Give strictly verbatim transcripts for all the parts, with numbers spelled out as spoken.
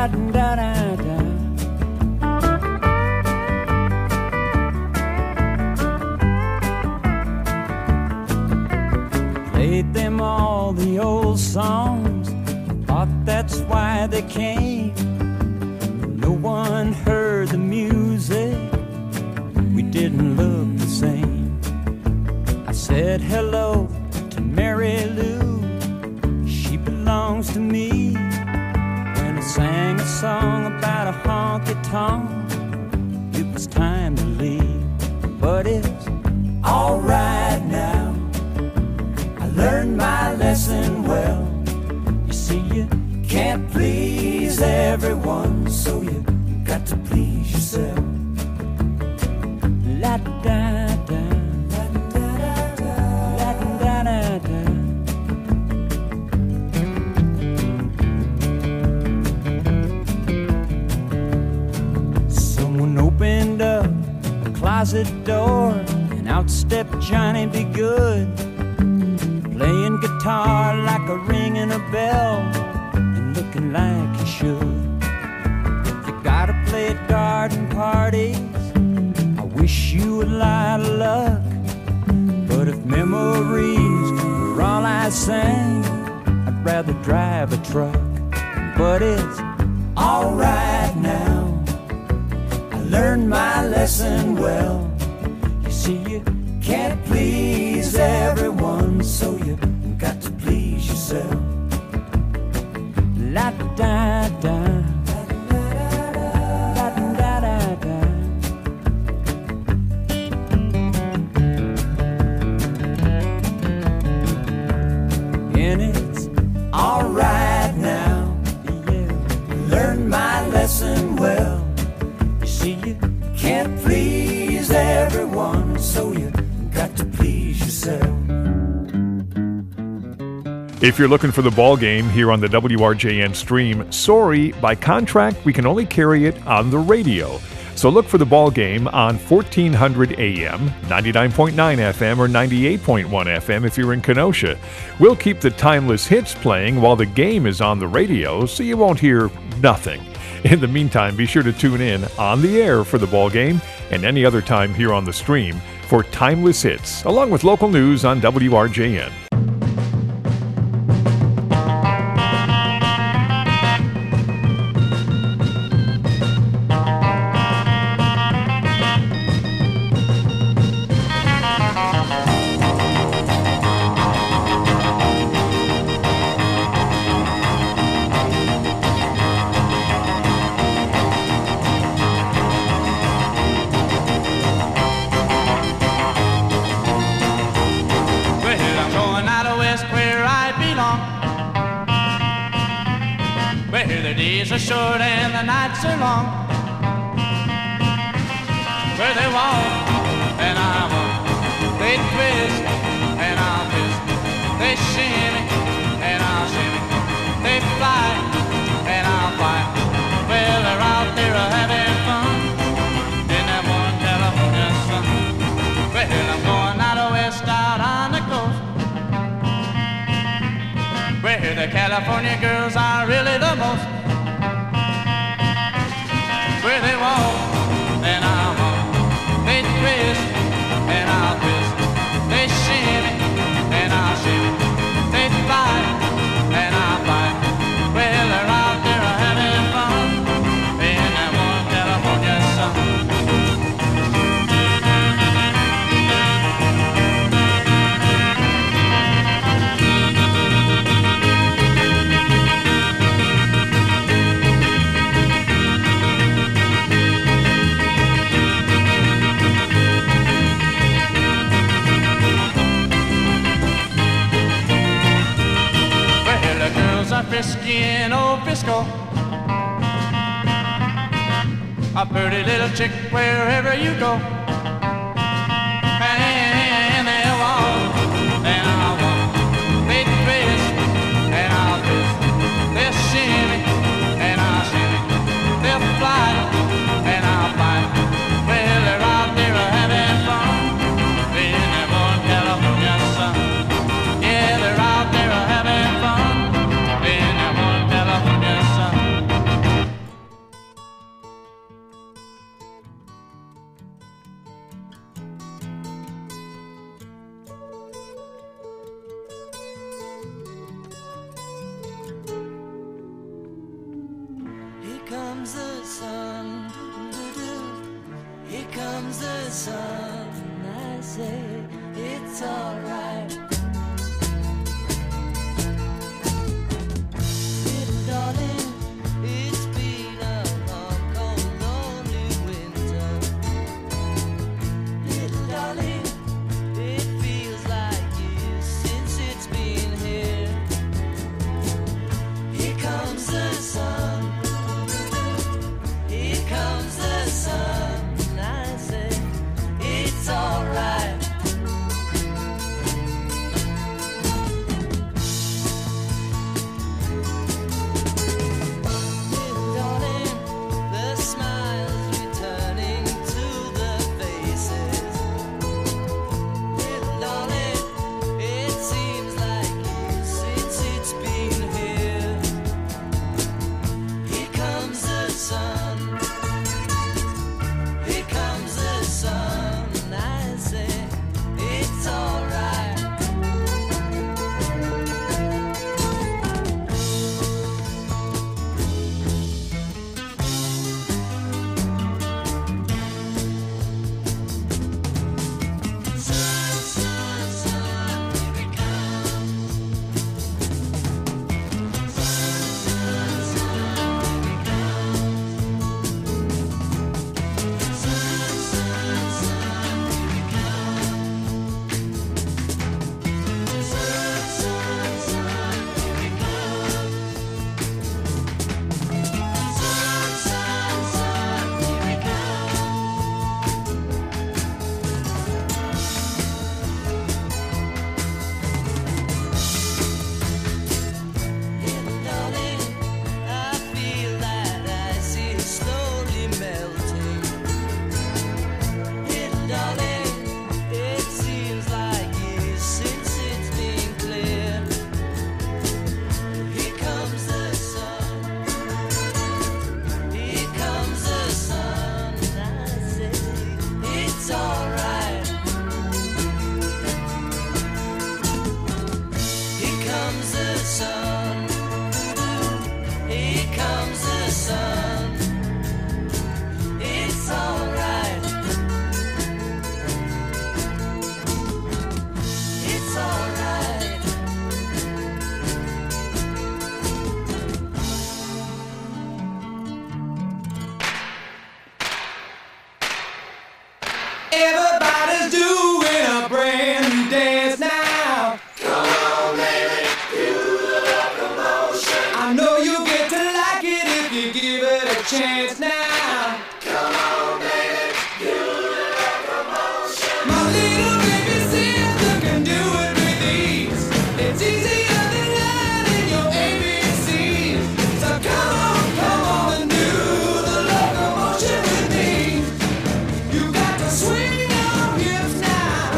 La-da-da-da. Played them all the old songs, thought that's why they came. No one heard the music, we didn't look the same. I said hello to Mary Lou, she belongs to me. When I sang a song about a honky-tonk, it was time to leave. But it's alright now, I learned my lesson well. You see, you can't please everyone, so you got to please yourself. La-da-da-da, la-da-da-da, la-da-da-da. Someone opened up a closet door, and out stepped Johnny B. Good, playing guitar like a ringing a bell, and looking like he should. If you gotta play at garden parties, I wish you a lot of luck. But if memories were all I sang, I'd rather drive a truck. But it's alright now, I learned my lesson well. You see, you can't please everyone, so you got to please yourself. La-da-da-da, la-da-da-da. And it's alright now, yeah, learned my lesson well. You see, you can't please everyone, so you got to please yourself. If you're looking for the ball game here on the W R J N stream, sorry, by contract we can only carry it on the radio. So look for the ball game on fourteen hundred A M, ninety-nine point nine F M, or ninety-eight point one F M if you're in Kenosha. We'll keep the timeless hits playing while the game is on the radio, so you won't hear nothing. In the meantime, be sure to tune in on the air for the ball game and any other time here on the stream for timeless hits, along with local news on W R J N. Short and the nights are long, where they walk and I walk, they twist and I'll twist, they shimmy and I'll shimmy, they fly and I'll fly. Well, they're out there having fun in that one California sun. Well, I'm going out west, out on the coast, where the California girls are really the most. Where they walk and I walk, they twist and I'll twist, they shimmy and I'll shimmy, they fly and I'll fly. Well, they're out there having fun in that one California sun. Frisky in old Frisco, a pretty little chick wherever you go. And they'll walk and I'll walk, they twist and I'll twist, they'll shimmy and I'll shimmy, they'll fly and I'll fly. Well, they're out there having fun in that one California sun. Yeah, they're out there having fun. comes the sun, I say it's alright. Little darling, it's been a long, cold, lonely winter. Little darling, it feels like years since it's been here. Here comes the sun. Here comes the sun. I say it's alright. Little darling, the smiles returning to the faces. Little darling, it seems like years since it's been here. Here comes the sun. Here comes the sun. I say it's alright. Sun, sun, sun, here it comes. Sun, sun, sun, here it comes. Sun, sun, sun, here it comes. Sun, sun, sun, here it comes. Sun, sun, sun, here it Little darling, I feel that ice is slowly melting. Little darling, it seems like years since it's been clear. Here comes the sun. Here comes the sun. I say it's alright. Here comes the sun. Here comes the sun. It's alright. It's alright. Everybody's doing a brand new dance now. Come on, baby, do the locomotion. I know you get to like it if you give it a chance now. Come on, baby, do the locomotion. My little baby sister can do it with ease. It's easier than learning your A B Cs. So come on, come on and do the locomotion with me. You got to swing your hips now.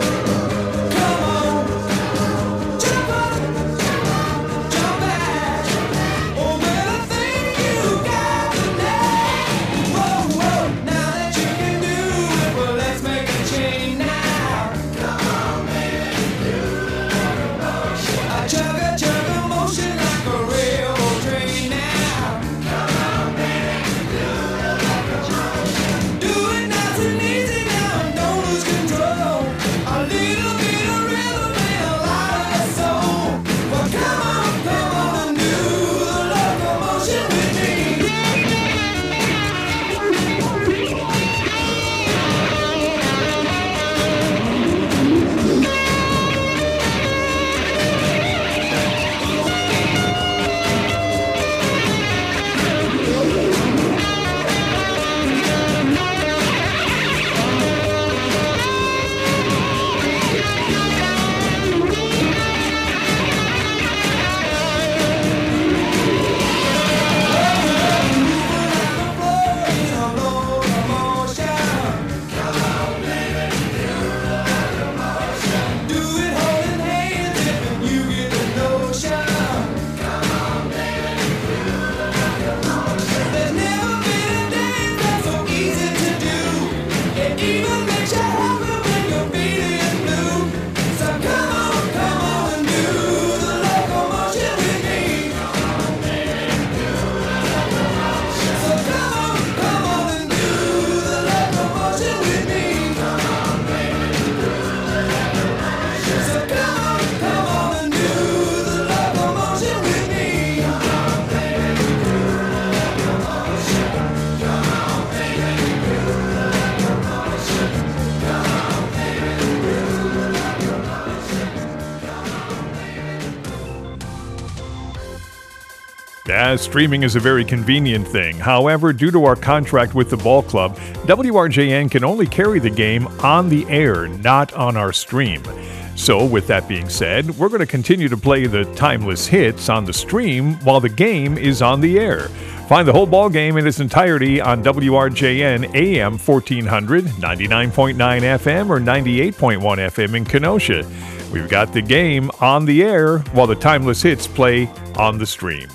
Come on, jump up, jump back. Oh, man, I think you got the knack. Whoa, whoa, now that you can do it, well, let's make a change now. Come on, baby, do the locomotion. I chug a chug a motion like a railroad train now. Come on, baby, do the locomotion. Do it nice and easy now and don't lose control. A little bit of rhythm and a lot of soul. Well, come on, come on and do the locomotion with me. With Yeah, streaming is a very convenient thing. However, due to our contract with the ball club, W R J N can only carry the game on the air, not on our stream. So, with that being said, we're going to continue to play the timeless hits on the stream while the game is on the air. Find the whole ball game in its entirety on W R J N A M fourteen hundred, ninety-nine point nine F M, or ninety-eight point one F M in Kenosha. We've got the game on the air while the timeless hits play on the stream.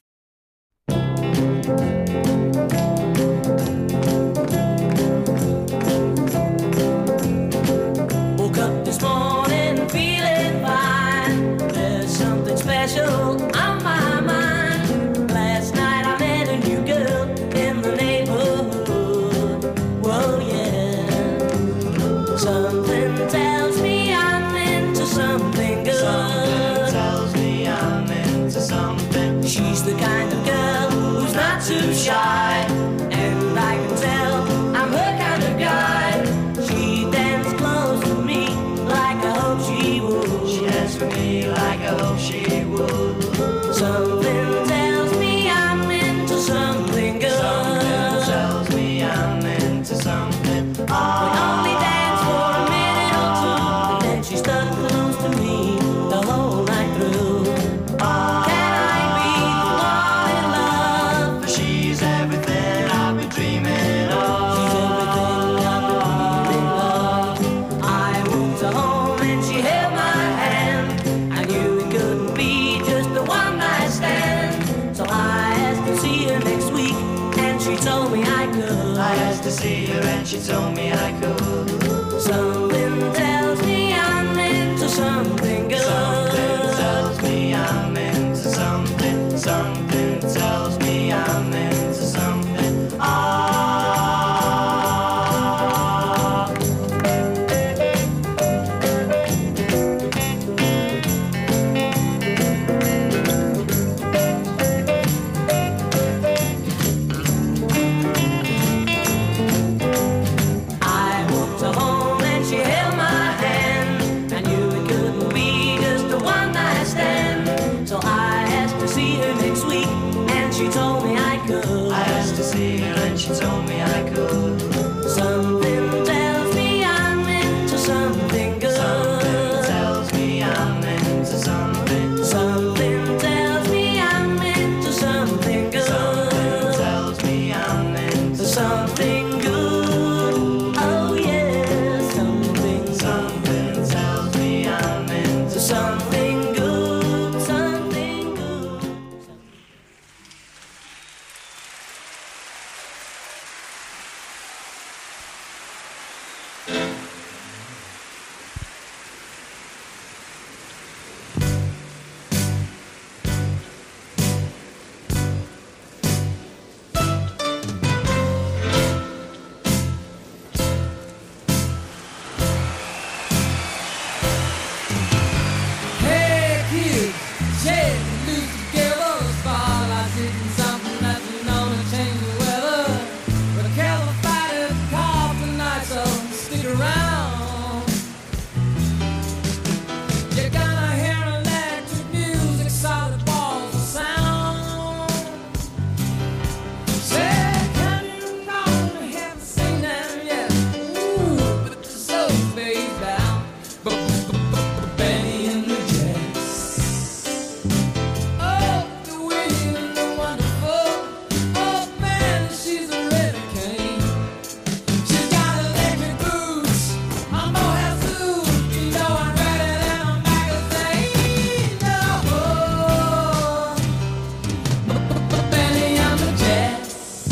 Woke up this morning feeling fine. There's something special on my mind. Last night I met a new girl in the neighborhood. Whoa, yeah. Something tells me I'm into something good. Something tells me I'm into something. She's the kind of girl who's not too shy, and I can tell I'm her kind of guy. She danced close to me like I hope she would. She danced for me like I hope she would. Something tells me I'm into something good. Something tells me I'm into something. We only danced for a minute or two, and then she stuck close to me the whole night through. Can I be the one in love? For she's everything I've been dreaming of. She's everything I've been dreaming of. I walked her home and she held my hand. I knew it couldn't be just a one night stand. So I asked to see her next week, and she told me I could. I asked to see her and she told me I could. Something tells me I'm into something good. Something tells me I'm into something. Something tells me I'm into something. Ah. I walked her home and she held my hand. I knew it couldn't be just a one night stand. So I asked to see her next week, and she told me I could. I asked to see her and she told me I could. Something tells me I'm into something good. Something tells me I'm into something. Something tells me I'm into something good. Something tells me I'm into something good. Oh yeah, something. Something tells me I'm into something good. Something good. Hey kids, shake the loose together. Spotlight's hitting something that's known to change the weather. But I can't fight it, cough tonight, so stick around. You're gonna hear electric music, solid balls of sound. Say, can you call me? Haven't seen them yet. Ooh, but the soul fades down. Benny and the Jets. Oh, the wind and the wonderful. Oh, man, she's a hurricane. She's got electric boots. I'm Moab suit. You know I'm ready than a magazine. Oh, Benny and the Jets.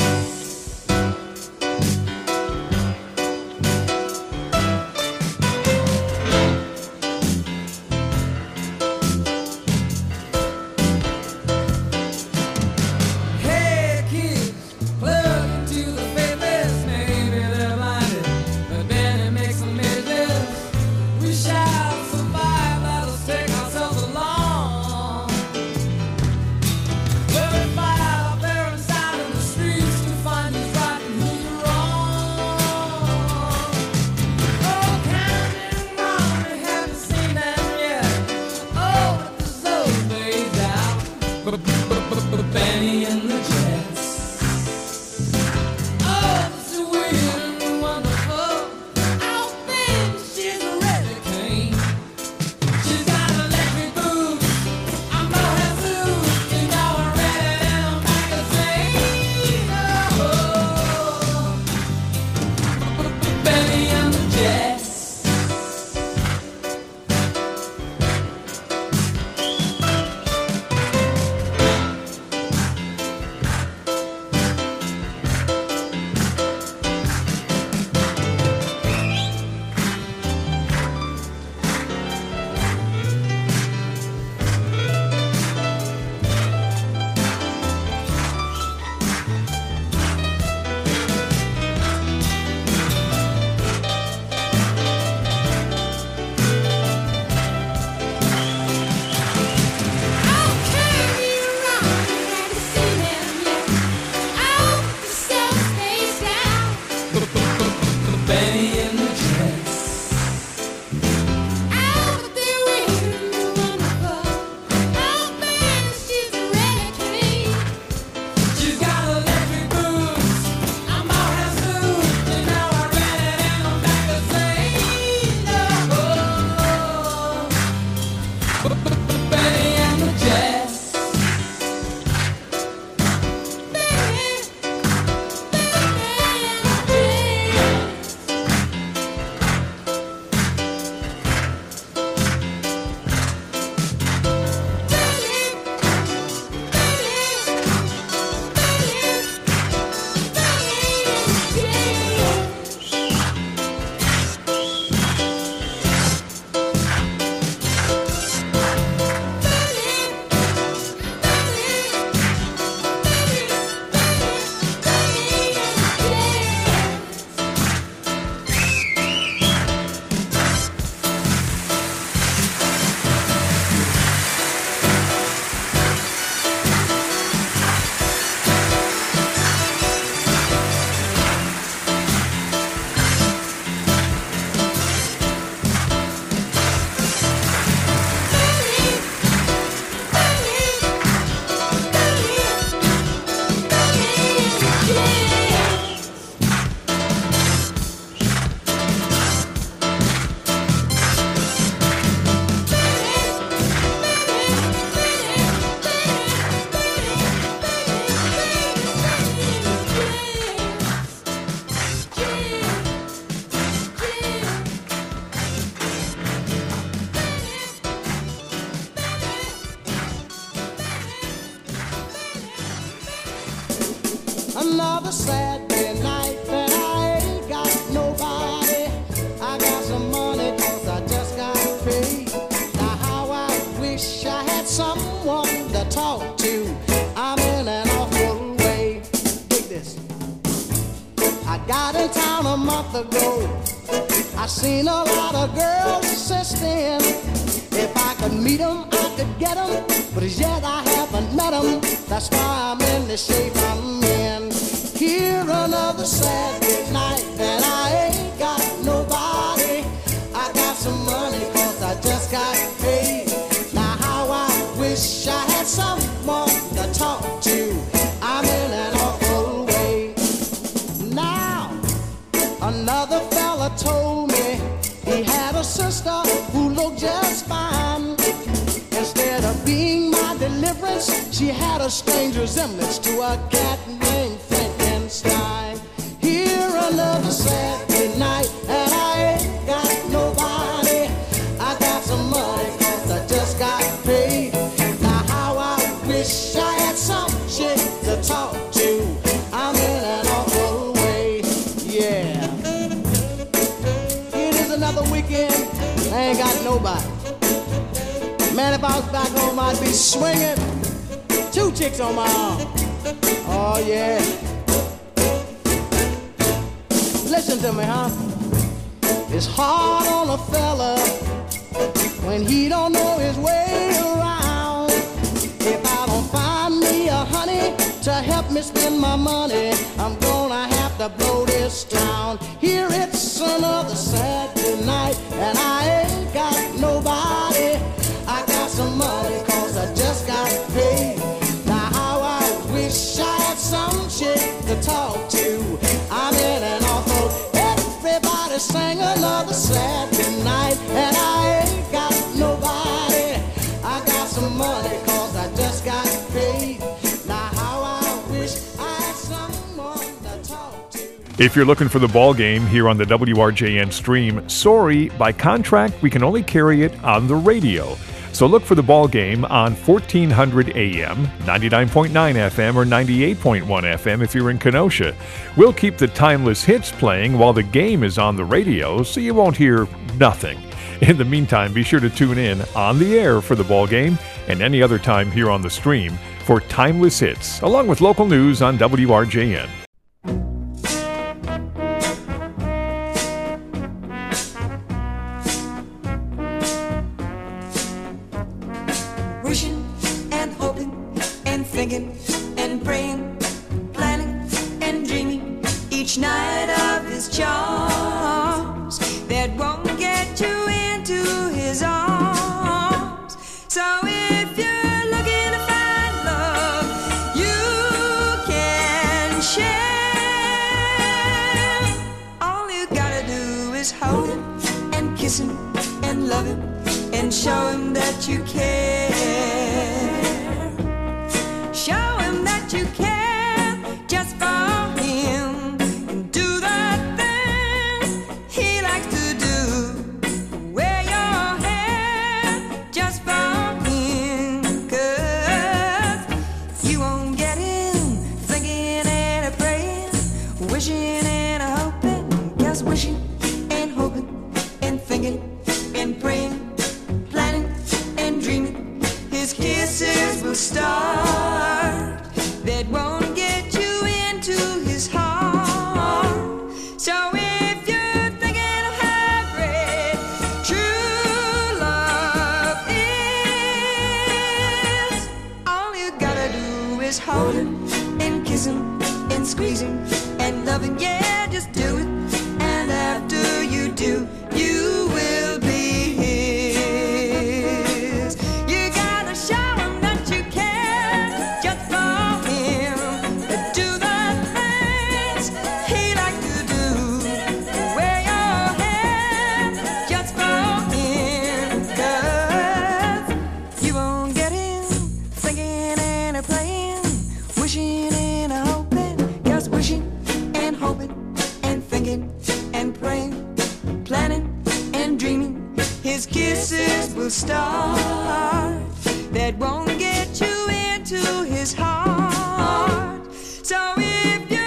Hey kids, plug into the faithless. Maybe they're blinded, but Benny makes them midgets. We shall survive, let us take ourselves along. We'll fight out there inside in the streets to find who's right and who's wrong. Oh, counting wrong, we haven't seen them yet. Oh, but the soul fades out. Benny and Another Saturday night and I ain't got nobody. I got some money cause I just got paid. Now how I wish I had someone to talk to. I'm in an awful way. Dig this. I got in town a month ago. I seen a lot of girls since then. If I could meet them, I could get them. But as yet I haven't met them. That's why I'm in the shape I'm in. Here another Saturday night and I ain't got nobody. I got some money cause I just got paid. Now how I wish I had someone to talk to. I'm in an awful way. Now another fella told me he had a sister who looked just fine. Instead of being my deliverance, she had a strange resemblance to a cat named Frankenstein. Here another Saturday night and I ain't got nobody. I got some money cause I just got paid. Now how I wish I had some chick to talk to. I'm in an awful way, yeah. It is another weekend, I ain't got nobody. Man, if I was back home, I'd be swinging. Two chicks on my arm. Oh, yeah. Listen to me, huh? It's hard on a fella when he don't know his way around. If I don't find me a honey to help me spend my money, I'm gonna have to blow this town. Here it's another Saturday night and I ain't got nobody. I got some money cause I just got paid. Now how I wish I had some chick to talk to. I'm in an awful. Everybody sang another Saturday night and I ain't got nobody. I got some money cause I just got paid. Now how I wish I had someone to talk to. If you're looking for the ball game here on the W R J N stream, sorry, by contract we can only carry it on the radio. So look for the ball game on fourteen hundred A M, ninety-nine point nine F M, or ninety-eight point one F M if you're in Kenosha. We'll keep the timeless hits playing while the game is on the radio, so you won't hear nothing. In the meantime, be sure to tune in on the air for the ball game and any other time here on the stream for timeless hits, along with local news on W R J N. Wishing and hoping and thinking and praying, planning and dreaming each night of his charms that won't get you into his arms. So if you're looking to find love, you can share. All you gotta do is hold him and kiss him and love him and show him that you care. Show him that you care just for him. And do the things he likes to do. Wear your hair just for him. 'Cause you won't get him thinking and a praying, wishing and a hoping. Just wishing and hoping and thinking and praying, planning and dreaming. His kisses will start that won't get you into his heart. So if you're thinking of how great true love is, all you gotta do is hold him and kiss him and squeeze him and love him. Yeah, just do it. And after you do, you will be his. You gotta show him that you care just for him. Do the things he likes to do. Wear your hair just for him. 'Cause you won't get him thinking and a playing, wishing and a hoping. Just wishing and hoping and thinking and praying, planning and dreaming. His kisses will start that won't get you into his heart. So if you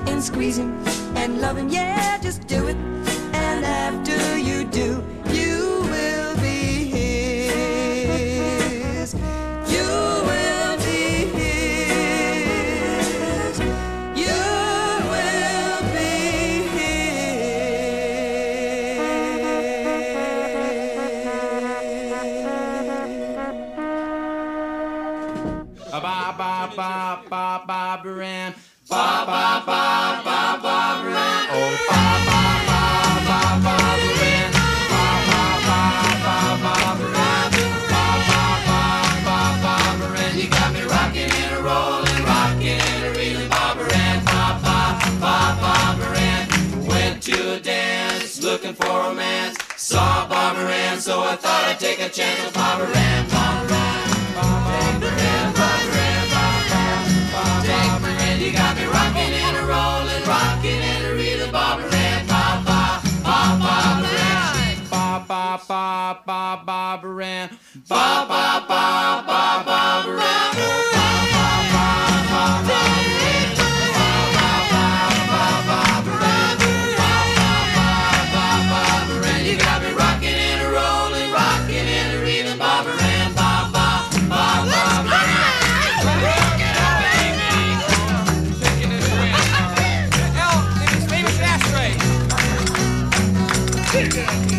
in squeezing and loving. Yeah, just do it. And after you do, you will be his. You will be his. You will be his. Ba ba ba ba Barbara Ann. Ba ba ba ba Barbara Ann. Oh ba ba ba ba Barbara Ann. Ba ba ba ba Barbara Ann. Ba ba ba ba Barbara Ann. You got me rocking and a rolling, rocking and a reeling, Barbara Ann. Ba ba ba Barbara Ann. Went to a dance looking for romance. Saw Barbara Ann, so I thought I'd take a chance with Barbara Ann. Barbara Ann. Barbara Ann. Barbara Ann. Barbara Ann. You got me rocking and a rolling, rocking and a reeling, Barbara Ann. Ba ba ba Barbara Ann. Ba ba ba ba Barbara Ann. Ba ba ba ba Barbara Ann. Ba ba ba ba Barbara Ann. Ba ba ba ba Barbara Ann. Ba ba ba ba Barbara Ann. You got me rocking and a rolling, rocking and a reeling, Barbara Ann. Ba ba ba Barbara Ann. Rock it up, baby. Taking it away. L, his famous ashtray. He's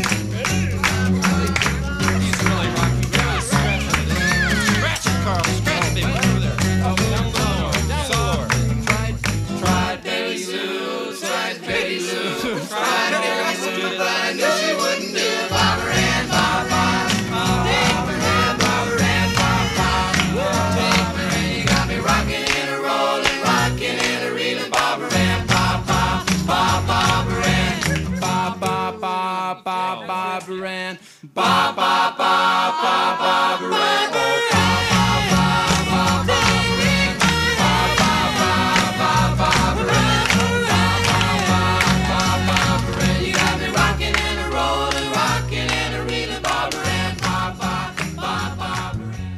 really rocking. Really scratching it. Scratch it, Carl. Scratch it, baby. Over there. Oh, down low. Down low. Tried, tried Betty Lou. Tried Betty Lou. Tried Betty Lou, but I knew she wouldn't do it. Barbara Ann, Barbara Ann. Barbara Ann, Barbara Ann, Barbara Ann. You got me rocking and a rolling, rocking and a reeling, Barbara Ann. Ba ba ba Barbara Ann. Ba ba ba ba Barbara Ann. Ba ba ba ba Barbara Ann. Oh, ba ba ba ba Barbara Ann. Ba ba ba ba Barbara Ann. Ba ba ba ba Barbara Ann. You got me rocking and a rolling, rocking and a reeling, Barbara Ann. Ba ba ba Barbara Ann.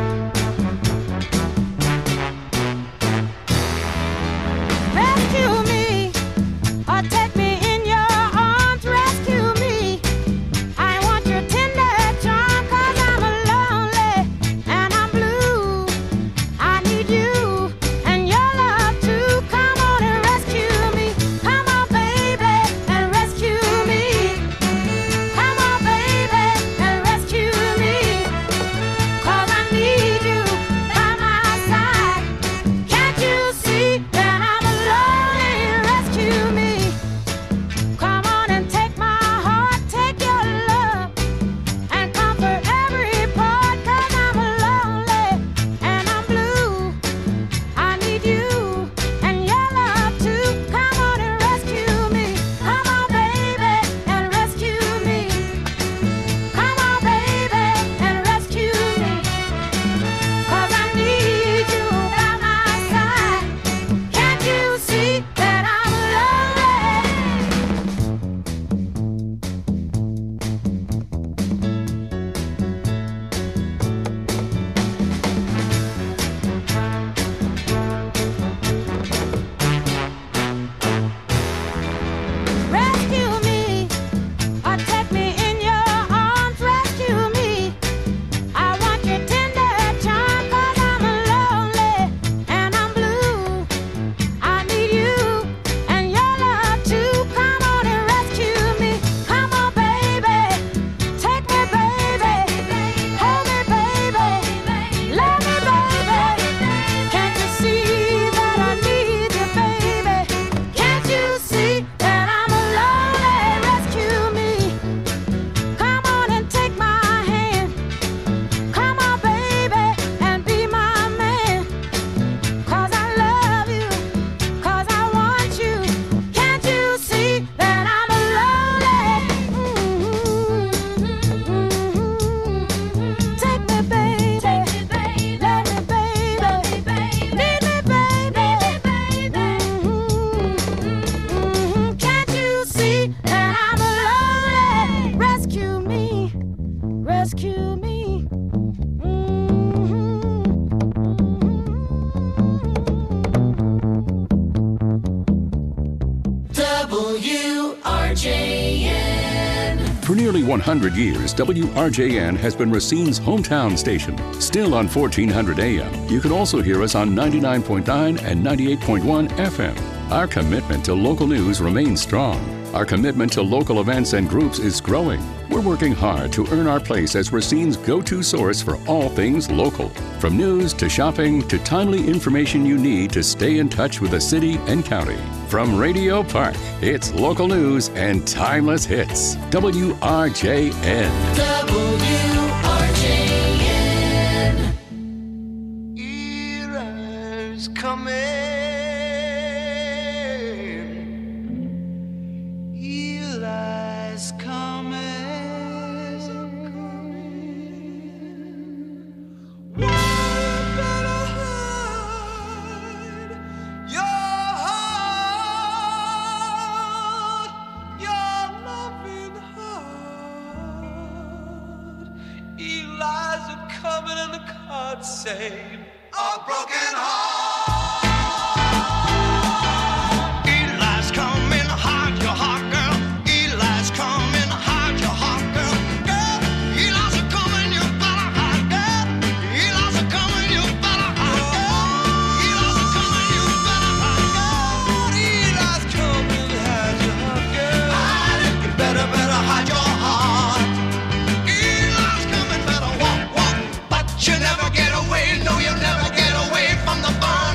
Rescue me. rescue me. W R J N. For nearly one hundred years, W R J N has been Racine's hometown station. Still on fourteen hundred A M, you can also hear us on ninety-nine point nine and ninety-eight point one F M. Our commitment to local news remains strong. Our commitment to local events and groups is growing. We're working hard to earn our place as Racine's go-to source for all things local. From news to shopping to timely information you need to stay in touch with the city and county. From Radio Park, it's local news and timeless hits. W R J N. W R J N. Era's coming. Eli's coming. One better hide your heart, your loving heart. Eli's a coming and the cards say a broken heart. Eli's coming, hide your heart, girl. Eli's coming, hide your heart, girl. Girl, Eli's a coming, you better hide, girl. Eli's a coming, you better hide, girl. Eli's a coming, you better hide, girl. Eli's coming, hide your heart, girl. Hide it, you better, better hide your heart. Eli's coming, better walk, walk, but you never get away. No, you'll never get away from the burn.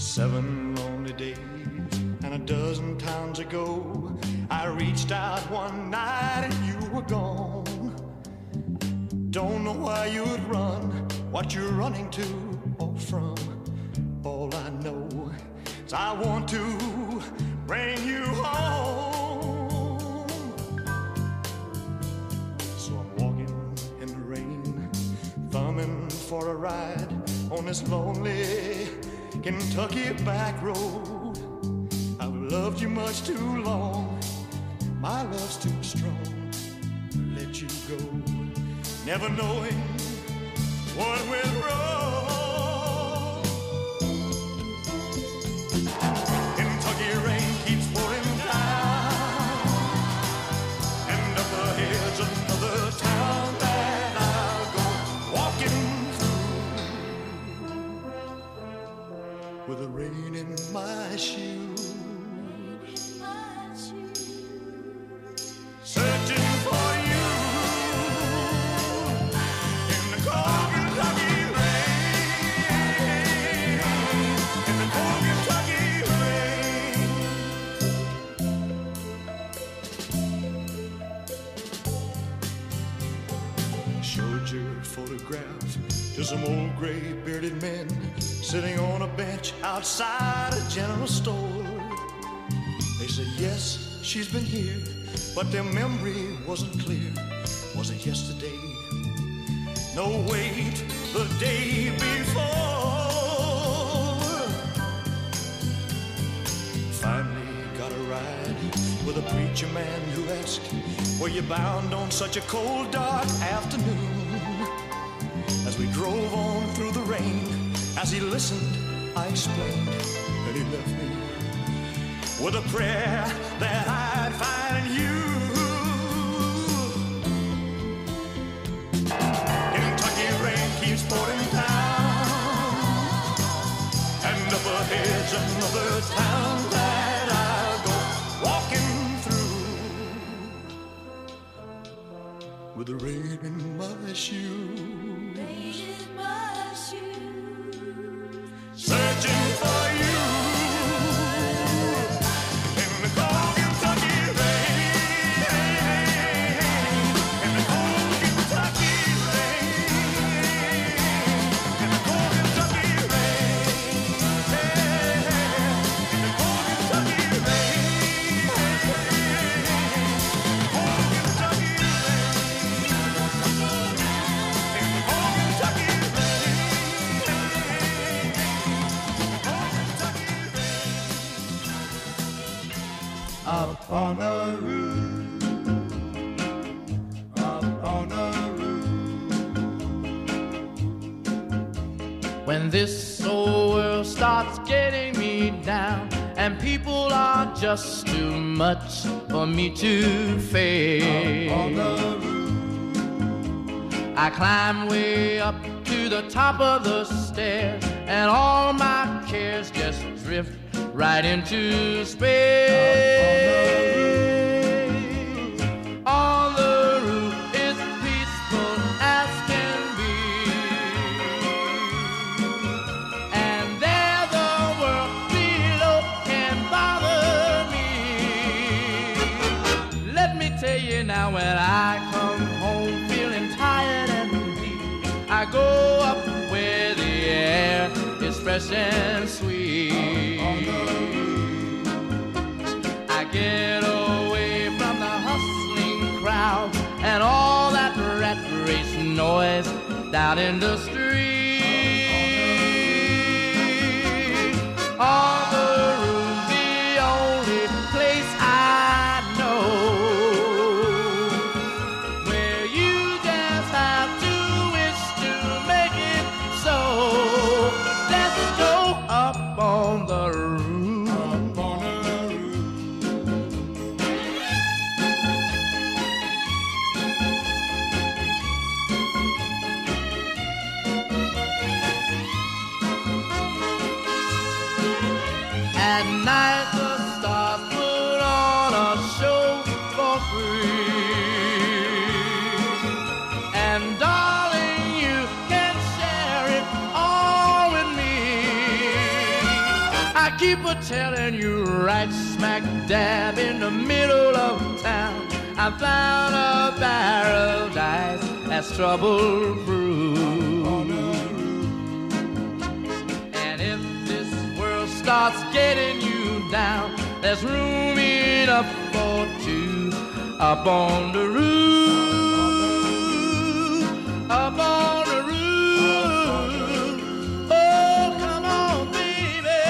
Seven lonely days and a dozen towns ago, I reached out one night and you were gone. Don't know why you'd run, what you're running to or from. All I know is I want to bring you home. So I'm walking in the rain, thumbing for a ride on this lonely Kentucky back road. I've loved you much too long, my love's too strong to let you go, never knowing what went wrong. Kentucky rain keeps pouring down, and up ahead's another town that I'll go walking through with the rain in my shoes, searching for you in the cold Kentucky rain, in the cold Kentucky rain. Showed your photograph to some old gray bearded men sitting on a bench outside a general store. They said, yes, she's been here, but their memory wasn't clear. Was it yesterday? No, wait, the day before. Finally got a ride with a preacher man who asked, were you bound on such a cold, dark afternoon? As we drove on through the rain, as he listened, I explained, and he left me with a prayer that I'd find you. Kentucky rain keeps pouring down, and up ahead's another town that I'll go walking through with the rain in my shoes, rain in my shoes, searching for you. Up on a roof, up on a roof. When this old world starts getting me down and people are just too much for me to face, up on a roof. I climb way up to the top of the stairs and all my cares just drift right into space. On the roof is peaceful as can be, and there the world below can bother me. Let me tell you now, when I come home feeling tired and weak, I go up where the air is fresh and sweet. I get away from the hustling crowd and all that rat race noise down in the street. On the roof's the only place I know where you just have to wish to make it so. Let's go up on the roof. At night the stars put on a show for free, and darling, you can share it all with me. keep a telling you right smack dab in the middle of town, I found a paradise that's trouble-proof. And if this world starts getting you down, there's room enough for two up on the roof, up on the roof. Oh, come on, baby.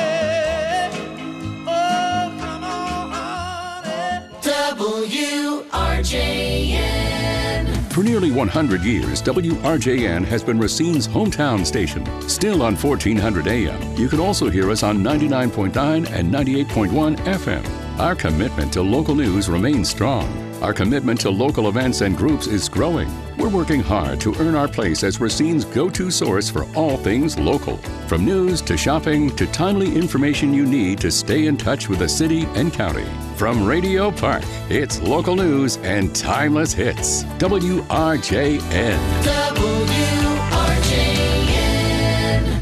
Oh, come on, honey. W R J N. For nearly one hundred years, W R J N has been Racine's hometown station. Still on fourteen hundred A M, you can also hear us on ninety-nine point nine and ninety-eight point one F M. Our commitment to local news remains strong. Our commitment to local events and groups is growing. We're working hard to earn our place as Racine's go-to source for all things local. From news to shopping to timely information you need to stay in touch with the city and county. From Radio Park, it's local news and timeless hits. W R J N. W R J N.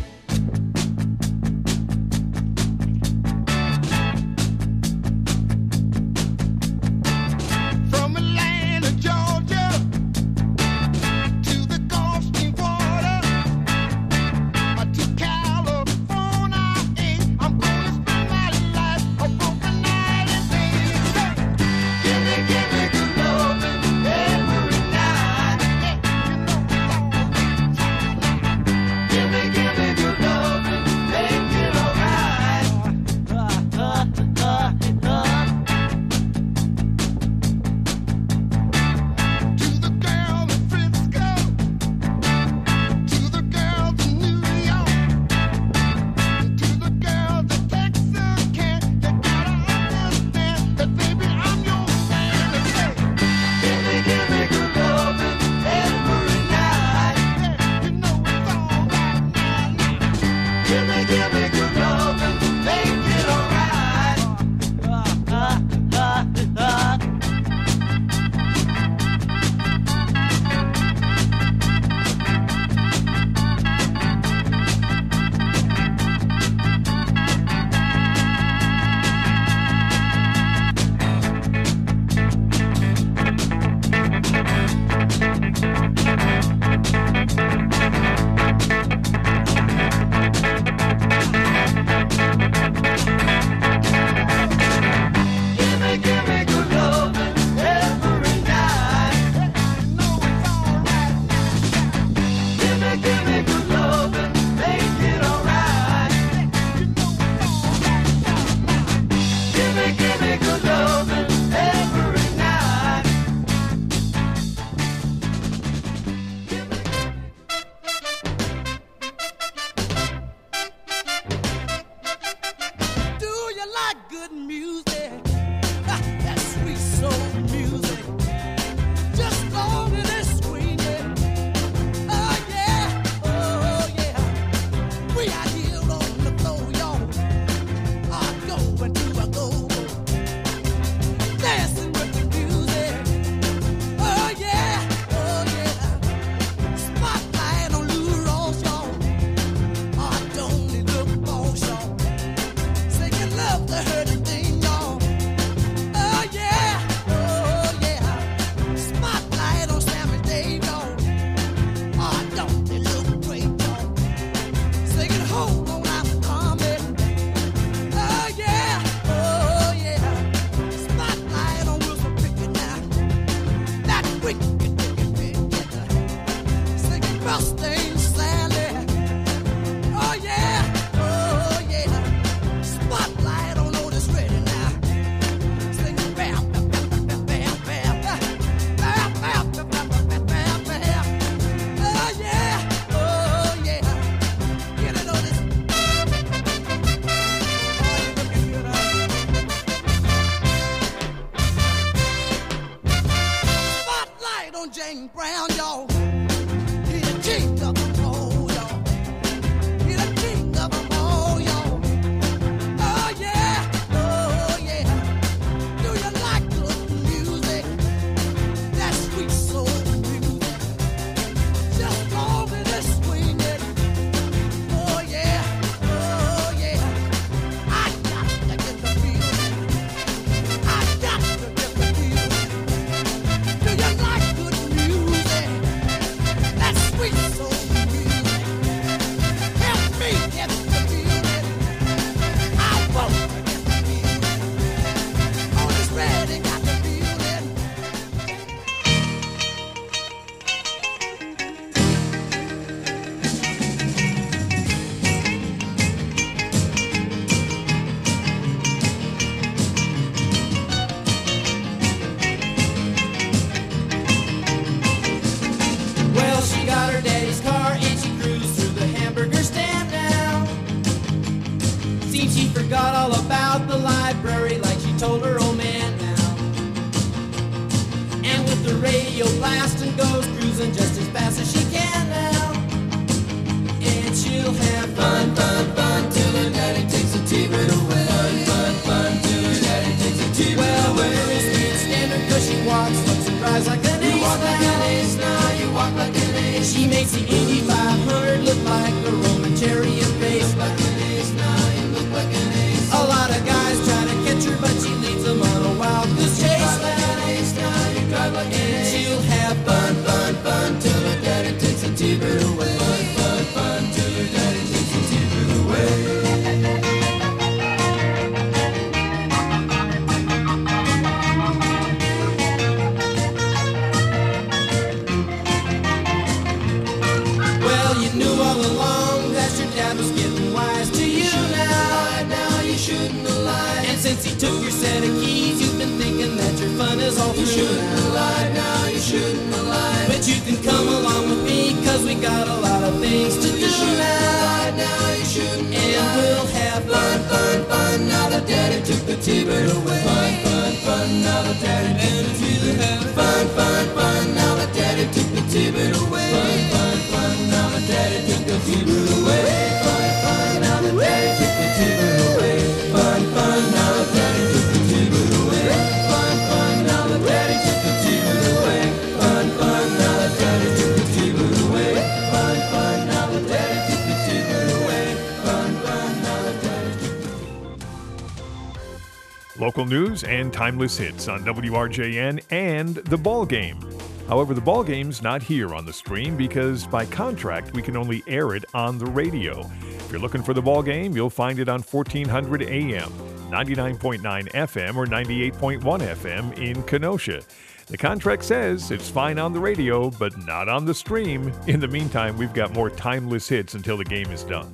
From Atlanta, Georgia, to the Gulf Stream water, to California, I'm gonna spend my life a broken night and day. Give me, give me good loving every night. Give me, give me good loving, make it alright. To the girl in Frisco, to the girls in New York, to the girls in Texarkana, you gotta understand that baby I'm your man. And say, give me, give me good loving every night. You know it's all right now, now. Give me, give me good loving, make it alright. forgot all about the library like she told her old man now. And with the radio blasting goes cruising just as fast as she can now. And she'll have fun, fun, fun till her daddy takes the T-bird away. Fun, fun, fun till her daddy takes the T-bird well, away. Well, the girls can't stand her cause she walks, looks and drives like an ace. You walk like an ace now, you walk like an ace. She makes the Indy five hundred look like a Roman chariot race. Look like an ace now, you look like an ace. A lot of guys try to catch her, but she leads them on a wild goose chase. You drive like an ace now, you drive like an ace. She'll have fun, fun, fun till her daddy takes the T-bird away. Fun, fun, fun till her daddy takes the T-bird away. Since he took your set of keys, you've been thinking that your fun is all through. You shouldn't have lied now, you shouldn't have lied. But you can come along with me, cause we got a lot of things to do now. Now you shouldn't have and we'll have fun, fun, fun. Now that daddy took the T-bird away. Fun, fun, fun. Now that daddy took the T-bird away. Fun, fun, fun. Now that daddy took the T-bird away. Fun, fun, fun. Now that daddy took the T-bird away. Fun, fun. Now that daddy took the T-bird away. Fun, fun. Now that daddy took the T-bird away. Fun, fun. Now that daddy took the T-bird away. Fun, fun. Now that daddy took the T-bird away. Fun, fun. Now that daddy took the T-bird away. Fun, fun. Now that daddy took the Local news and timeless hits on W R J N and The Ball Game. However, The Ball Game's not here on the stream because by contract we can only air it on the radio. If you're looking for The Ball Game, you'll find it on fourteen hundred A M, ninety-nine point nine F M, or ninety-eight point one F M in Kenosha. The contract says it's fine on the radio, but not on the stream. In the meantime, we've got more timeless hits until the game is done.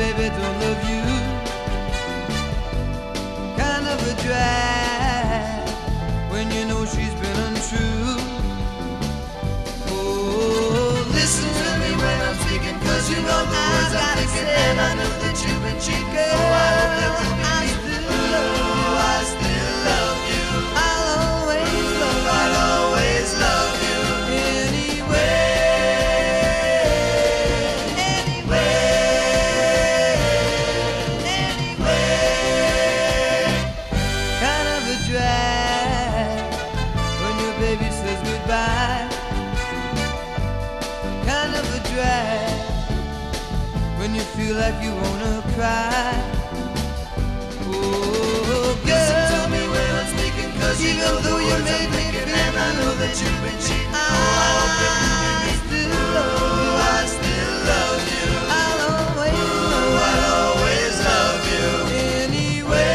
baby don't love you. Kind of a drag when you know she's been untrue. Oh, listen to me when I'm speaking, cause you know the words I'm thinking, and I know that you've been cheating. Oh, I hope that we'll be meeting. Oh, I still love you. I'll always love you. I'll always love you. Anyway. When you feel like you wanna cry. Oh, girl, listen to me when I'm speaking, cause you know the words I'm thinking, and I know that you've been cheating. Oh, I hope that you still love you. I still love you. I'll always love you. I'll always love you. Anyway.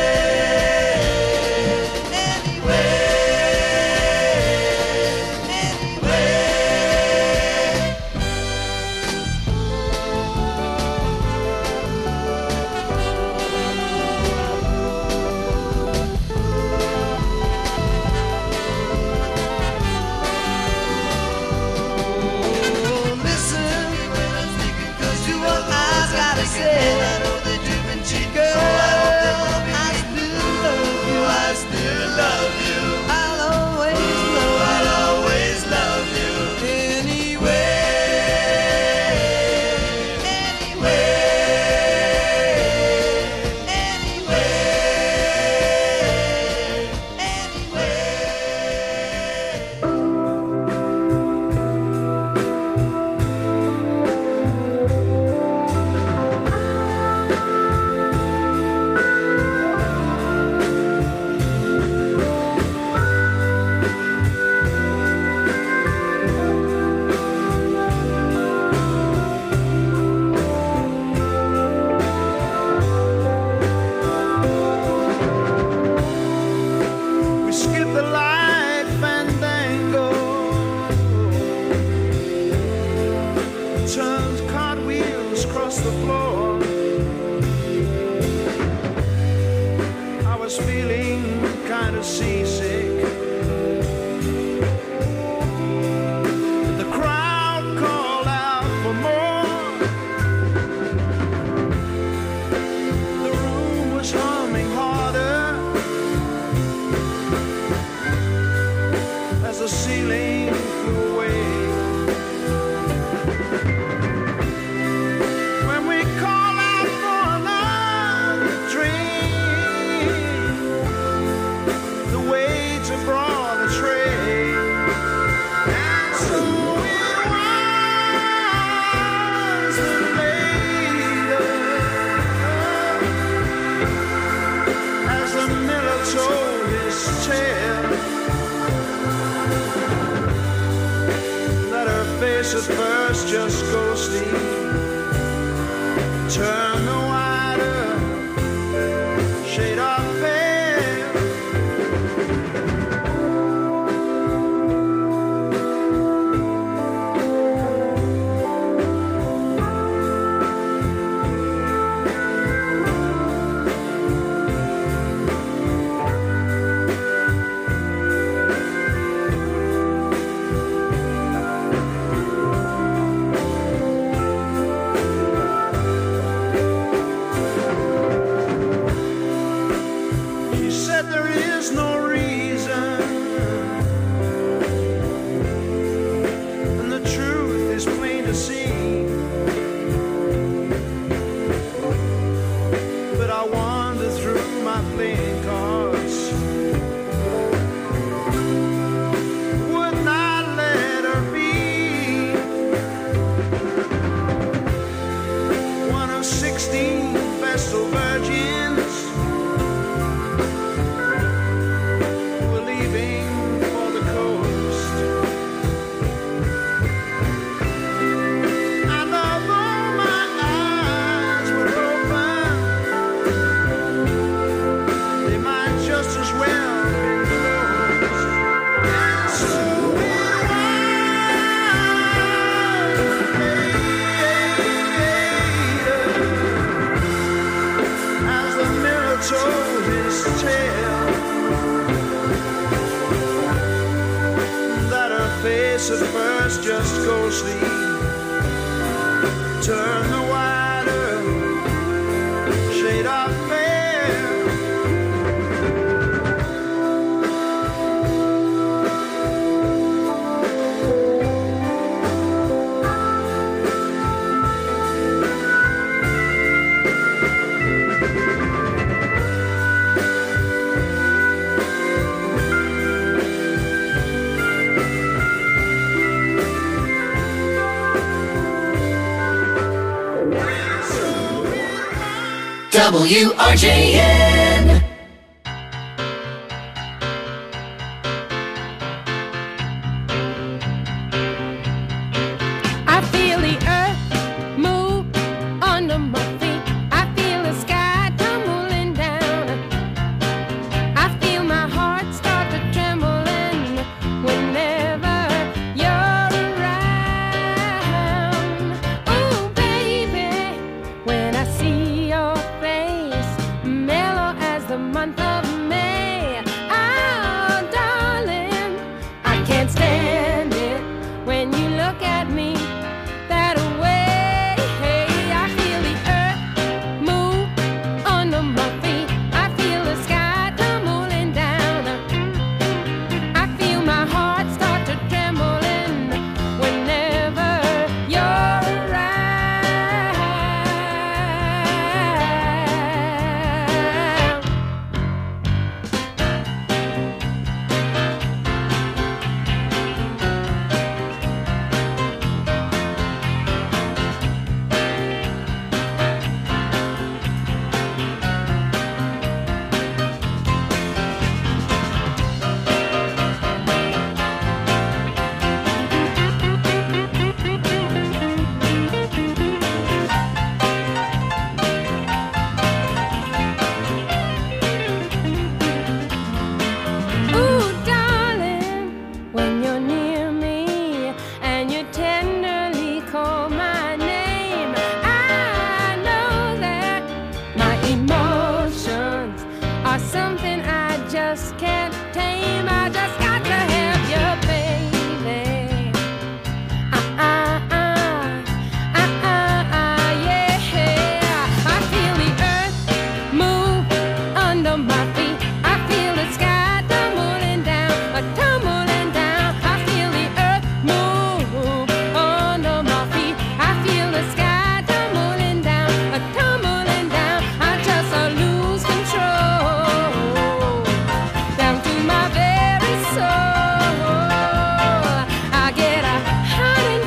At first just ghosty, turn the wider shade of pale. face at first just ghostly. Turn the wider shade of pale. W R J N. I feel the earth move under my feet. I feel the sky tumbling down. I feel my heart start to trembling whenever you're around. Oh, baby, when I see your face, mellow as the month of May. Oh, darling, I can't stand it when you look at me that way. I feel the earth move under my feet. I feel the sky tumbling down. I feel my heart start to trembling whenever you're around. Ooh, darling, when you're near me and you tenderly call my name, I know that my emotions are something I just can't tame. I just got to have you, baby. Uh, uh, uh, uh, uh, uh, yeah. I feel the earth move under my feet. I feel the sky tumbling down, a tumbling down. I feel the earth move under my feet. I feel the sky tumbling down, a tumbling down. I just uh, lose control down to my very soul. I get a hot and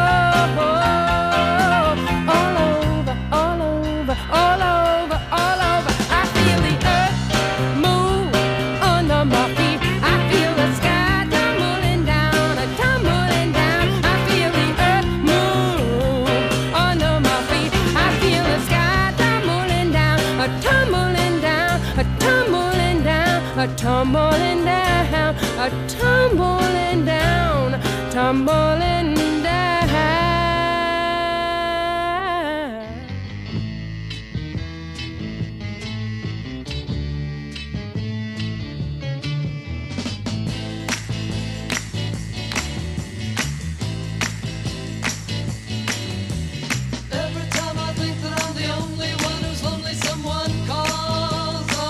cold all over, all over, all over, all over. I feel the earth move under my feet. I feel the sky tumbling down, a tumbling down. I feel the earth move under my feet. I feel the sky tumbling down, a tumbling down, a tumbling down, a tumbling down, a tumbling down, tumbling